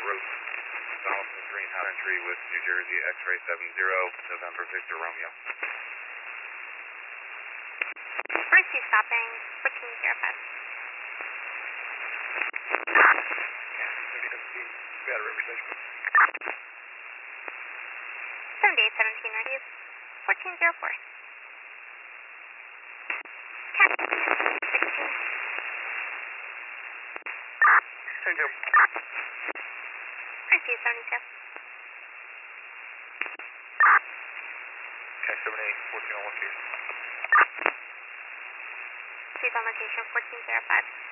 route Donaldson Green Country with New Jersey X-ray 70, November Victor Romeo. Where's he stopping? 1405. We had a river station. 7817 northeast, 1404. Cat 16. 72. Where's he 72? Okay, 78, 14 on location. He's on location 1405.